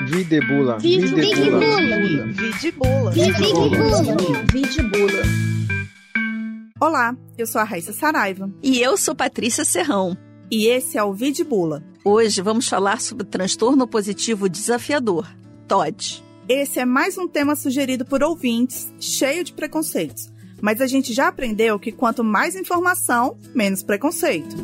Videbula. Olá, eu sou a Raíssa Saraiva. E eu sou Patrícia Serrão. E esse é o Videbula. Hoje vamos falar sobre o transtorno positivo desafiador, TOD. Esse é mais um tema sugerido por ouvintes, cheio de preconceitos. Mas a gente já aprendeu que quanto mais informação, menos preconceito.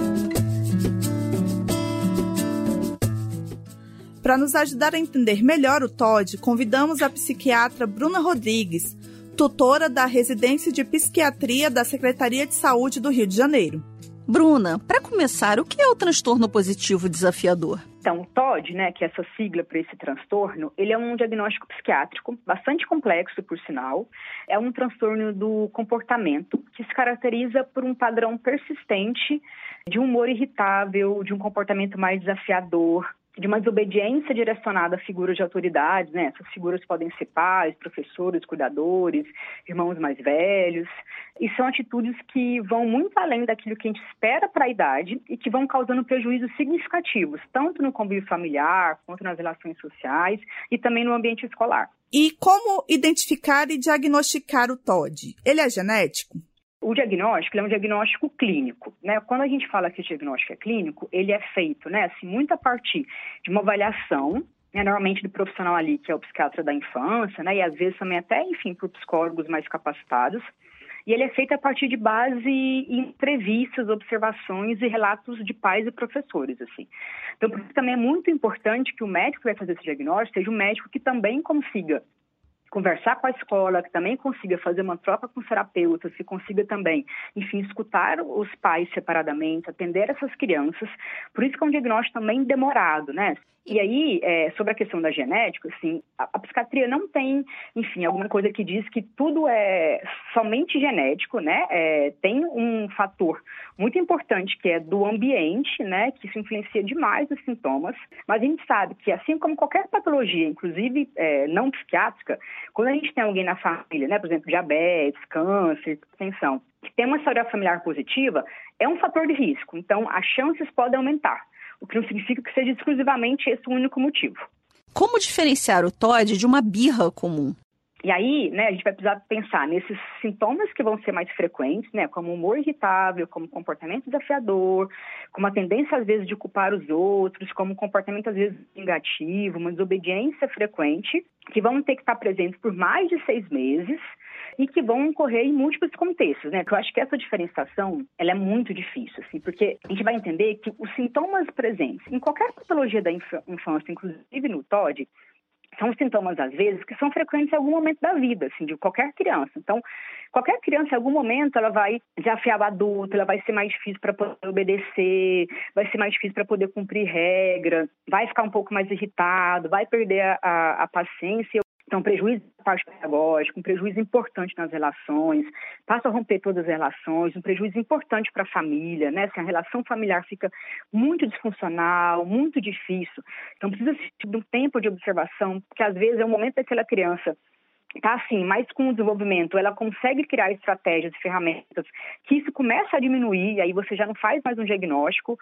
Para nos ajudar a entender melhor o TOD, convidamos a psiquiatra Bruna Rodrigues, tutora da Residência de Psiquiatria da Secretaria de Saúde do Rio de Janeiro. Bruna, para começar, o que é o transtorno positivo desafiador? Então, o TOD, que é essa sigla para esse transtorno, ele é um diagnóstico psiquiátrico, bastante complexo, por sinal. É um transtorno do comportamento que se caracteriza por um padrão persistente de um humor irritável, de um comportamento mais desafiador, de uma desobediência direcionada a figuras de autoridade, Essas figuras podem ser pais, professores, cuidadores, irmãos mais velhos. E são atitudes que vão muito além daquilo que a gente espera para a idade e que vão causando prejuízos significativos, tanto no convívio familiar, quanto nas relações sociais e também no ambiente escolar. E como identificar e diagnosticar o TOD? Ele é genético? O diagnóstico é um diagnóstico clínico, Quando a gente fala que esse diagnóstico é clínico, ele é feito, muito a partir de uma avaliação, normalmente do profissional ali, que é o psiquiatra da infância, e às vezes também até, por psicólogos mais capacitados. E ele é feito a partir de base em entrevistas, observações e relatos de pais e professores, Então, por isso também é muito importante que o médico que vai fazer esse diagnóstico seja um médico que também consiga conversar com a escola, que também consiga fazer uma troca com os terapeutas, que consiga também, escutar os pais separadamente, atender essas crianças. Por isso que é um diagnóstico também demorado, E aí, sobre a questão da genética, a psiquiatria não tem, alguma coisa que diz que tudo é somente genético, Tem um fator muito importante que é do ambiente, Que isso influencia demais os sintomas. Mas a gente sabe que, assim como qualquer patologia, inclusive não psiquiátrica, quando a gente tem alguém na família, por exemplo, diabetes, câncer, hipertensão, que tem uma história familiar positiva, é um fator de risco. Então, as chances podem aumentar. O que não significa que seja exclusivamente esse o único motivo. Como diferenciar o TOD de uma birra comum? E aí, a gente vai precisar pensar nesses sintomas que vão ser mais frequentes, como humor irritável, como comportamento desafiador, como a tendência, às vezes, de culpar os outros, como comportamento, às vezes, negativo, uma desobediência frequente, que vão ter que estar presentes por mais de 6 meses e que vão ocorrer em múltiplos contextos, Que eu acho que essa diferenciação, ela é muito difícil, porque a gente vai entender que os sintomas presentes em qualquer patologia da infância, inclusive no TOD, são sintomas, às vezes, que são frequentes em algum momento da vida, de qualquer criança. Então, qualquer criança, em algum momento, ela vai desafiar o adulto, ela vai ser mais difícil para poder obedecer, vai ser mais difícil para poder cumprir regra, vai ficar um pouco mais irritado, vai perder a paciência. Então, prejuízo da parte pedagógica, um prejuízo importante nas relações, passa a romper todas as relações, um prejuízo importante para a família, Se a relação familiar fica muito disfuncional, muito difícil. Então, precisa de um tempo de observação, porque às vezes é o momento daquela criança está mais com o desenvolvimento, ela consegue criar estratégias e ferramentas que isso começa a diminuir, e aí você já não faz mais um diagnóstico,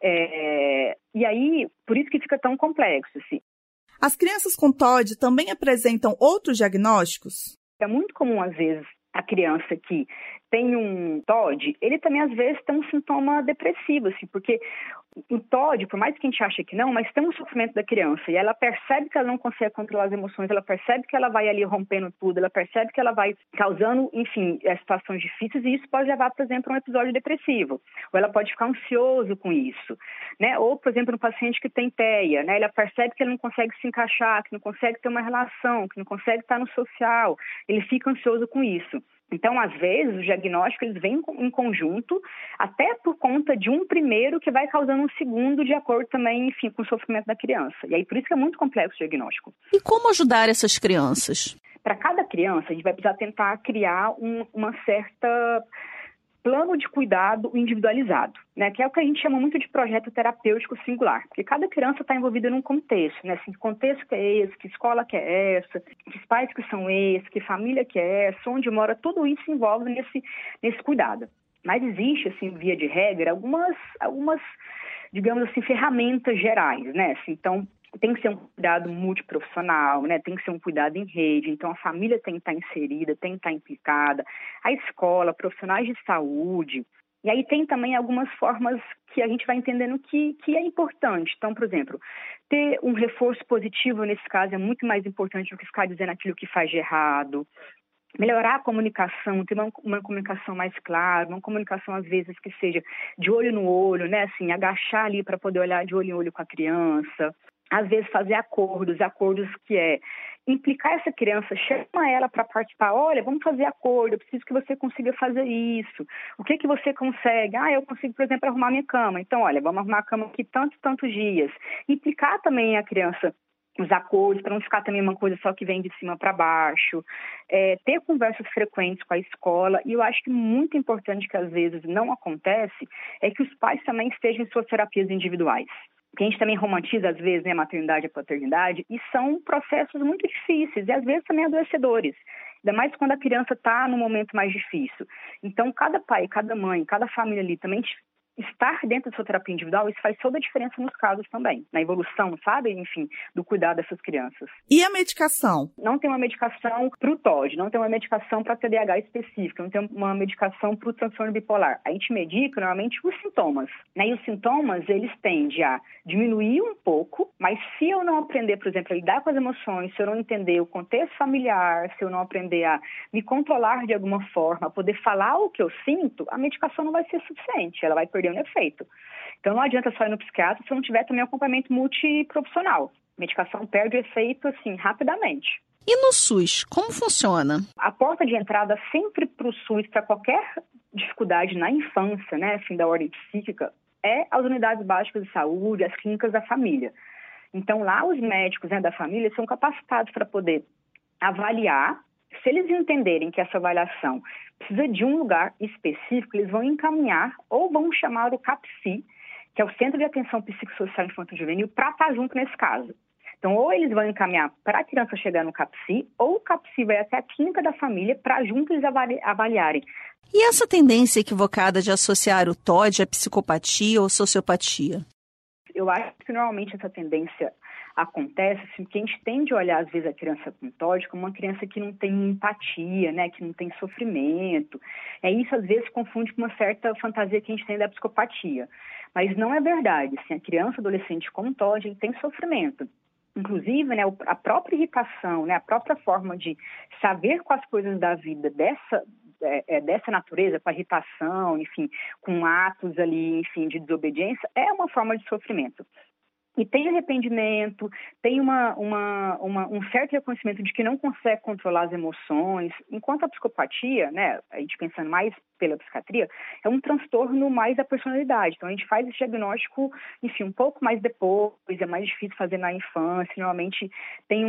e aí, por isso que fica tão complexo, As crianças com TOD também apresentam outros diagnósticos? É muito comum, às vezes, a criança que tem um TOD, ele também, às vezes, tem um sintoma depressivo, porque o TOD, por mais que a gente ache que não, mas tem um sofrimento da criança, e ela percebe que ela não consegue controlar as emoções, ela percebe que ela vai ali rompendo tudo, ela percebe que ela vai causando, situações difíceis, e isso pode levar, por exemplo, a um episódio depressivo, ou ela pode ficar ansioso com isso, Ou, por exemplo, um paciente que tem TEA, ela percebe que ele não consegue se encaixar, que não consegue ter uma relação, que não consegue estar no social, ele fica ansioso com isso. Então, às vezes, os diagnósticos eles vêm em conjunto, até por conta de um primeiro que vai causando um segundo, de acordo também, com o sofrimento da criança. E aí, por isso que é muito complexo o diagnóstico. E como ajudar essas crianças? Para cada criança, a gente vai precisar tentar criar uma certa plano de cuidado individualizado, que é o que a gente chama muito de projeto terapêutico singular, porque cada criança está envolvida num contexto, que contexto que é esse, que escola que é essa, que pais que são esses, que família que é essa, onde mora, tudo isso se envolve nesse cuidado. Mas existe, via de regra, algumas digamos ferramentas gerais, Então, tem que ser um cuidado multiprofissional, né? Tem que ser um cuidado em rede, então a família tem que estar inserida, tem que estar implicada, a escola, profissionais de saúde. E aí tem também algumas formas que a gente vai entendendo que é importante. Então, por exemplo, ter um reforço positivo nesse caso é muito mais importante do que ficar dizendo aquilo que faz de errado. Melhorar a comunicação, ter uma comunicação mais clara, uma comunicação às vezes que seja de olho no olho, né? Assim, agachar ali para poder olhar de olho em olho com a criança. Às vezes fazer acordos que é implicar essa criança, chama ela para participar. Olha, vamos fazer acordo, eu preciso que você consiga fazer isso. O que você consegue? Eu consigo, por exemplo, arrumar minha cama. Então, olha, vamos arrumar a cama aqui tantos dias. Implicar também a criança os acordos, para não ficar também uma coisa só que vem de cima para baixo, ter conversas frequentes com a escola, e eu acho que muito importante que às vezes não acontece, é que os pais também estejam em suas terapias individuais. Porque a gente também romantiza às vezes, né, a maternidade e a paternidade, e são processos muito difíceis, e às vezes também adoecedores, ainda mais quando a criança está num momento mais difícil. Então, cada pai, cada mãe, cada família ali também estar dentro da sua terapia individual, isso faz toda a diferença nos casos também, na evolução, sabe? Enfim, do cuidado dessas crianças. E a medicação? Não tem uma medicação para o TOD, não tem uma medicação para TDAH específica, não tem uma medicação para o transtorno bipolar. A gente medica, normalmente, os sintomas, né? E os sintomas, eles tendem a diminuir um pouco, mas se eu não aprender, por exemplo, a lidar com as emoções, se eu não entender o contexto familiar, se eu não aprender a me controlar de alguma forma, a poder falar o que eu sinto, a medicação não vai ser suficiente, ela vai perder um efeito. Então, não adianta só ir no psiquiatra se não tiver também acompanhamento multiprofissional. A medicação perde efeito, assim, rapidamente. E no SUS, como funciona? A porta de entrada sempre para o SUS, para qualquer dificuldade na infância, né, assim, da ordem psíquica, é as unidades básicas de saúde, as clínicas da família. Então, lá os médicos, né, da família são capacitados para poder avaliar. Se eles entenderem que essa avaliação precisa de um lugar específico, eles vão encaminhar ou vão chamar o CAPSI, que é o Centro de Atenção Psicossocial Infanto-Juvenil, para estar junto nesse caso. Então, ou eles vão encaminhar para a criança chegar no CAPSI, ou o CAPSI vai até a clínica da família para juntos eles avaliarem. E essa tendência equivocada de associar o TOD à psicopatia ou sociopatia? Eu acho que normalmente essa tendência acontece, assim, que a gente tende a olhar, às vezes, a criança com TOD como uma criança que não tem empatia, né, que não tem sofrimento. Isso, às vezes, confunde com uma certa fantasia que a gente tem da psicopatia. Mas não é verdade. Assim, a criança, adolescente com TOD, ele tem sofrimento. Inclusive, né, a própria irritação, né, a própria forma de saber com as coisas da vida dessa natureza, com a irritação, enfim, com atos ali, enfim, de desobediência, é uma forma de sofrimento. E tem arrependimento, tem um certo reconhecimento de que não consegue controlar as emoções, enquanto a psicopatia, né, a gente pensando mais pela psiquiatria, é um transtorno mais da personalidade. Então, a gente faz esse diagnóstico, enfim, um pouco mais depois, é mais difícil fazer na infância, normalmente tem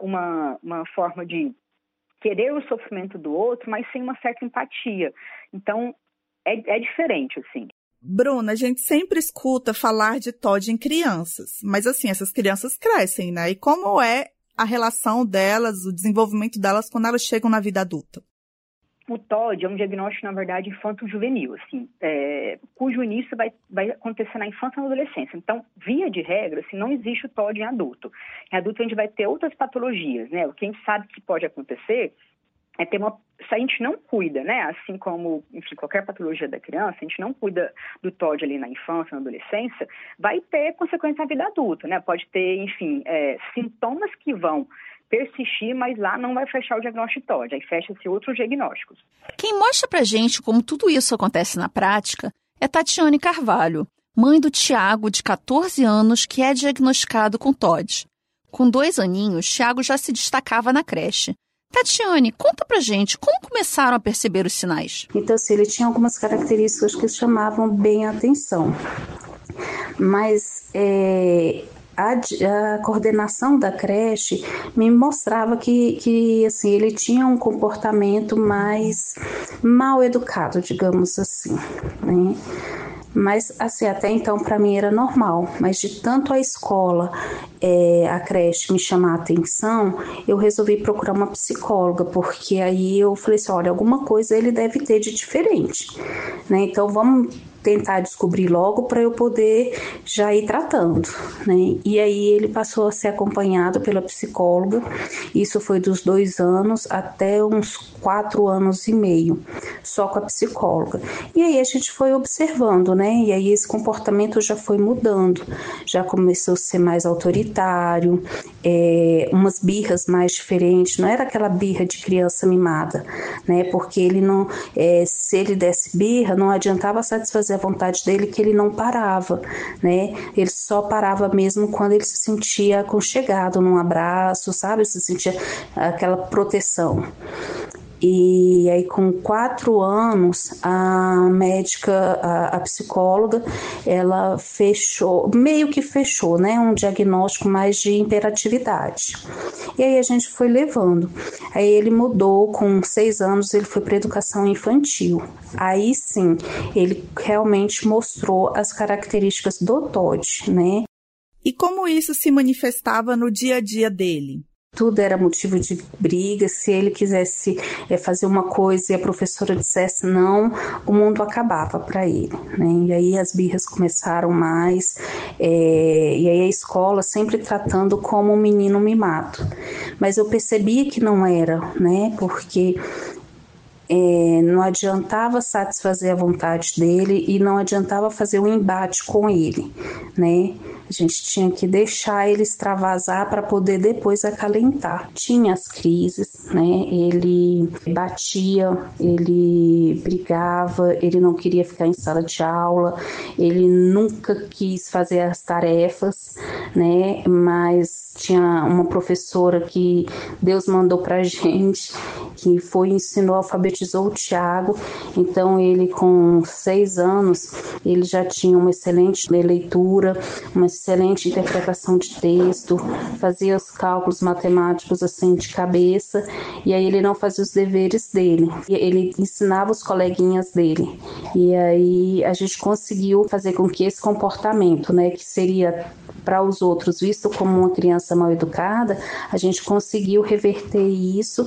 uma forma de querer o sofrimento do outro, mas sem uma certa empatia. Então, é diferente, assim. Bruna, a gente sempre escuta falar de TOD em crianças, mas assim, essas crianças crescem, né? E como é a relação delas, o desenvolvimento delas quando elas chegam na vida adulta? O TOD é um diagnóstico, na verdade, infanto-juvenil, assim, cujo início vai acontecer na infância e na adolescência. Então, via de regra, assim, não existe o TOD em adulto. Em adulto, a gente vai ter outras patologias, né? O que a gente sabe que pode acontecer é ter se a gente não cuida, né, assim como, enfim, qualquer patologia da criança, a gente não cuida do TOD ali na infância, na adolescência, vai ter consequência na vida adulta, né? Pode ter, enfim, sintomas que vão persistir, mas lá não vai fechar o diagnóstico TOD, aí fecha-se outros diagnósticos. Quem mostra pra gente como tudo isso acontece na prática é Tatiane Carvalho, mãe do Tiago, de 14 anos, que é diagnosticado com TOD. Com 2 aninhos, Tiago já se destacava na creche. Tatiane, conta pra gente como começaram a perceber os sinais. Então, assim, ele tinha algumas características que chamavam bem a atenção, mas a coordenação da creche me mostrava que assim, ele tinha um comportamento mais mal educado, digamos assim, né? Mas, assim, até então para mim era normal, mas de tanto a escola, a creche me chamar a atenção, eu resolvi procurar uma psicóloga, porque aí eu falei assim, olha, alguma coisa ele deve ter de diferente, né? Então vamos tentar descobrir logo para eu poder já ir tratando, né? E aí ele passou a ser acompanhado pela psicóloga, isso foi dos 2 anos até uns 4 anos e meio, só com a psicóloga. E aí a gente foi observando, né? E aí esse comportamento já foi mudando, já começou a ser mais autoritário, umas birras mais diferentes, não era aquela birra de criança mimada, né? Porque ele não, se ele desse birra, não adiantava satisfazer a vontade dele, que ele não parava, né? Ele só parava mesmo quando ele se sentia aconchegado num abraço, sabe? Se sentia aquela proteção. E aí com 4 anos, a médica, a psicóloga, ela meio que fechou, né, um diagnóstico mais de hiperatividade. E aí a gente foi levando. Aí ele mudou, com 6 anos ele foi para educação infantil. Aí sim, ele realmente mostrou as características do TOD, né? E como isso se manifestava no dia a dia dele? Tudo era motivo de briga. Se ele quisesse fazer uma coisa e a professora dissesse não, o mundo acabava para ele, né? E aí as birras começaram mais, e aí a escola sempre tratando como um menino mimado. Mas eu percebia que não era, né? Porque não adiantava satisfazer a vontade dele e não adiantava fazer um embate com ele, né? A gente tinha que deixar ele extravasar para poder depois acalentar. Tinha as crises, né? Ele batia, ele brigava, ele não queria ficar em sala de aula, ele nunca quis fazer as tarefas, né? Mas tinha uma professora que Deus mandou pra gente, que ensinou, alfabetizou o Tiago. Então ele, com 6 anos, ele já tinha uma excelente leitura, uma excelente interpretação de texto, fazia os cálculos matemáticos assim de cabeça, e aí ele não fazia os deveres dele, ele ensinava os coleguinhas dele. E aí a gente conseguiu fazer com que esse comportamento, né, que seria para os outros visto como uma criança mal educada, a gente conseguiu reverter isso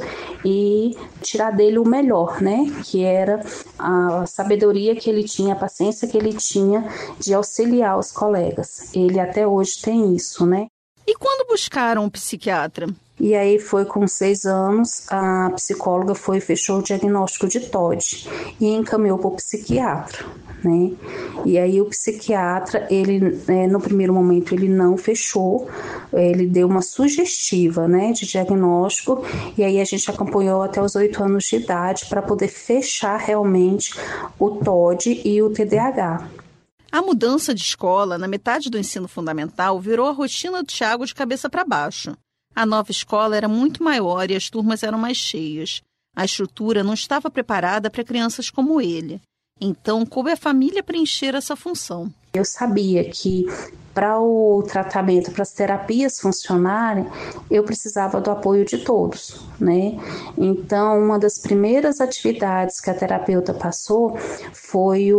e tirar dele o melhor, né? Que era a sabedoria que ele tinha, a paciência que ele tinha de auxiliar os colegas. Ele até hoje tem isso, né? E quando buscaram um psiquiatra? E aí foi com 6 anos, a psicóloga fechou o diagnóstico de TOD e encaminhou para o psiquiatra, né? E aí o psiquiatra, ele, no primeiro momento, ele não fechou, ele deu uma sugestiva, né, de diagnóstico, e aí a gente acompanhou até os 8 anos de idade para poder fechar realmente o TOD e o TDAH. A mudança de escola na metade do ensino fundamental virou a rotina do Tiago de cabeça para baixo. A nova escola era muito maior e as turmas eram mais cheias. A estrutura não estava preparada para crianças como ele. Então, coube à família preencher essa função. Eu sabia que para o tratamento, para as terapias funcionarem, eu precisava do apoio de todos, né? Então, uma das primeiras atividades que a terapeuta passou foi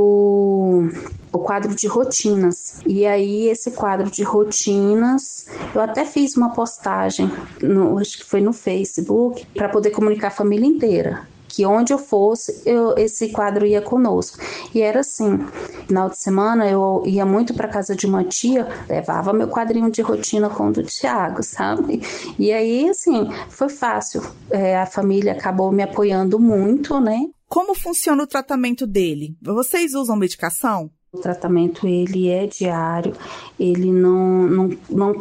o quadro de rotinas. E aí, esse quadro de rotinas, eu até fiz uma postagem, acho que foi no Facebook, para poder comunicar a família inteira, que onde eu fosse, esse quadro ia conosco. E era assim, final de semana eu ia muito para casa de uma tia, levava meu quadrinho de rotina com o do Tiago, sabe? E aí, assim, foi fácil. A família acabou me apoiando muito, né? Como funciona o tratamento dele? Vocês usam medicação? O tratamento, ele é diário, ele não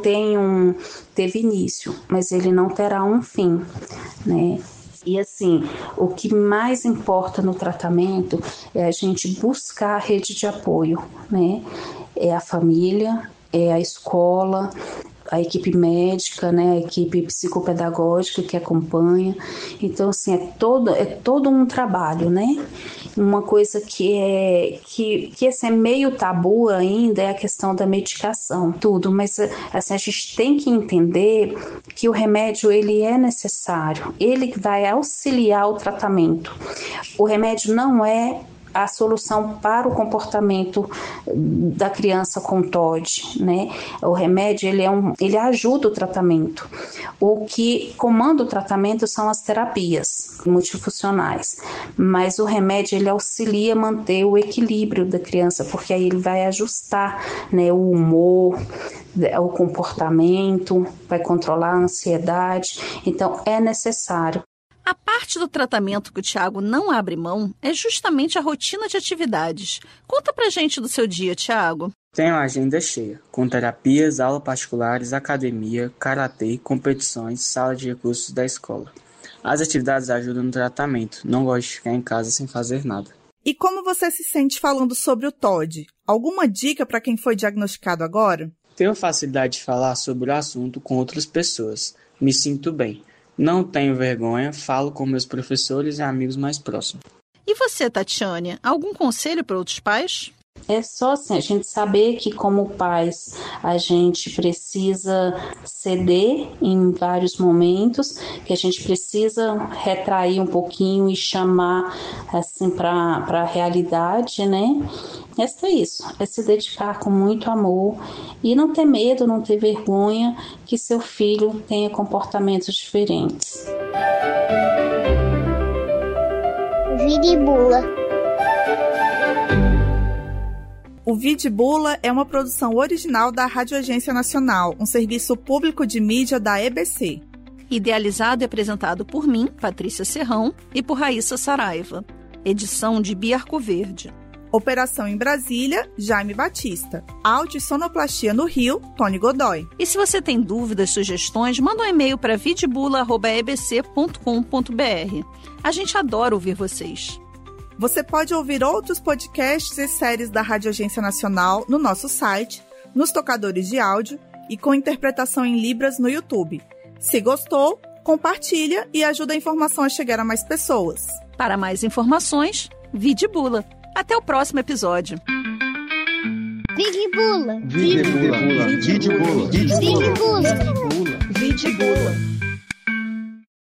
teve início, mas ele não terá um fim, né? E assim, o que mais importa no tratamento é a gente buscar a rede de apoio, né? É a família, é a escola, a equipe médica, né? A equipe psicopedagógica que acompanha. Então, assim, é todo um trabalho, né? Uma coisa que assim, é meio tabu ainda é a questão da medicação, tudo, mas assim, a gente tem que entender que o remédio, ele é necessário, ele vai auxiliar o tratamento. O remédio não é a solução para o comportamento da criança com TOD, né? O remédio, ele ajuda o tratamento. O que comanda o tratamento são as terapias multifuncionais, mas o remédio, ele auxilia a manter o equilíbrio da criança, porque aí ele vai ajustar, né, o humor, o comportamento, vai controlar a ansiedade, então é necessário. A parte do tratamento que o Tiago não abre mão é justamente a rotina de atividades. Conta pra gente do seu dia, Tiago. Tenho a agenda cheia, com terapias, aulas particulares, academia, karatê, competições, sala de recursos da escola. As atividades ajudam no tratamento, não gosto de ficar em casa sem fazer nada. E como você se sente falando sobre o TOD? Alguma dica para quem foi diagnosticado agora? Tenho facilidade de falar sobre o assunto com outras pessoas. Me sinto bem. Não tenho vergonha, falo com meus professores e amigos mais próximos. E você, Tatiane, algum conselho para outros pais? É só assim, a gente saber que como pais a gente precisa ceder em vários momentos, que a gente precisa retrair um pouquinho e chamar assim para a realidade, né? É isso, é se dedicar com muito amor e não ter medo, não ter vergonha que seu filho tenha comportamentos diferentes. Vidibula. O Vidibula é uma produção original da Rádio Agência Nacional, um serviço público de mídia da EBC. Idealizado e apresentado por mim, Patrícia Serrão, e por Raíssa Saraiva. Edição de Bia Arcoverde. Operação em Brasília, Jaime Batista. Áudio e sonoplastia no Rio, Tony Godoy. E se você tem dúvidas, sugestões, manda um e-mail para vidibula@ebc.com.br. A gente adora ouvir vocês. Você pode ouvir outros podcasts e séries da Rádio Agência Nacional no nosso site, nos tocadores de áudio e com interpretação em Libras no YouTube. Se gostou, compartilha e ajuda a informação a chegar a mais pessoas. Para mais informações, Vidibula. Até o próximo episódio. Vidibula. Vidibula. Vidibula. Vidibula. Vidibula.